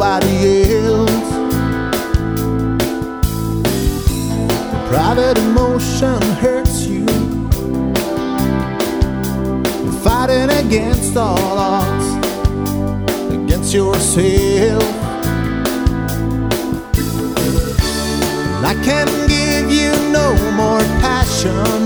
nobody else. Private emotion hurts you. You're fighting against all odds, against yourself. I can give you no more passion